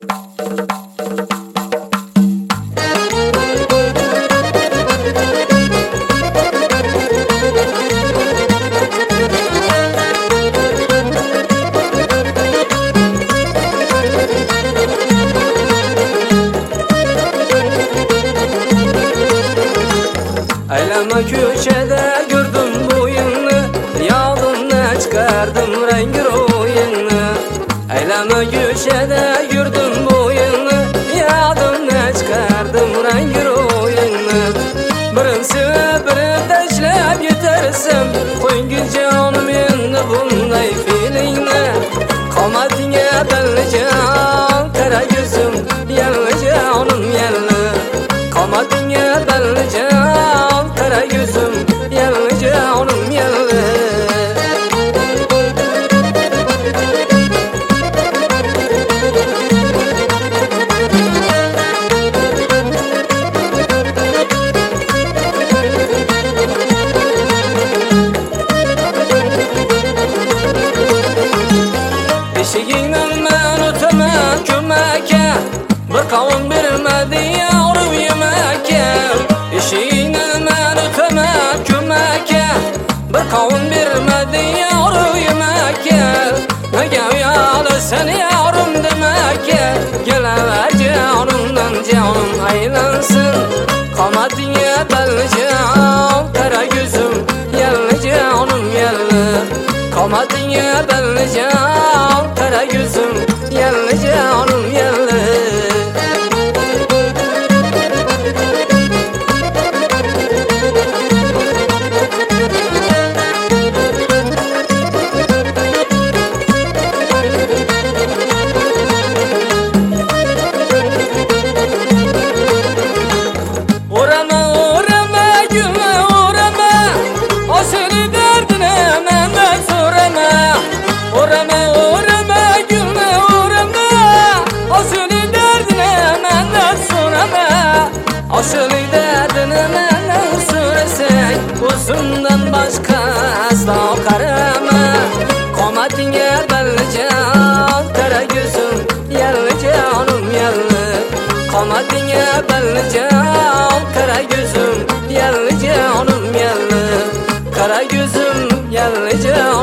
Aylama köşede gördüm boyunu, yağdımda çıkardım rengi royunu. Aylama köşede gördüm boyunu, yağdımda çıkardım rengi royunu. Birinsi biri tashlab yetersem, qo'ygin canım endi bunday feelingni. Qomatingga ballijon, qara ko'zim yalli jonim yalli. Qomatingga ballijon, qara gözüm yalli canım yalli. Eşigingdan men o'taman ko'makka, bir qavun bermadi yavrum yemakka. Eşigingdan men o'taman ko'makka, bir qavun bermadi yavrum yemakka. Nega uyalasan yavrum demakka, kelaver canımdan canım aylansın. Qomatingga ballijon, qara ko'zim yalli canım yalli. Qomatingga ballijon, qara ko'zim yalli canım yalli. Aşılı derdini menden süresek, uzundan başka asla qarama. Qomatingga ballijon, qara gözüm yalli canım yalli. Qomatingga ballijon, qara gözüm yalli canım yalli. Qara gözüm yalli canım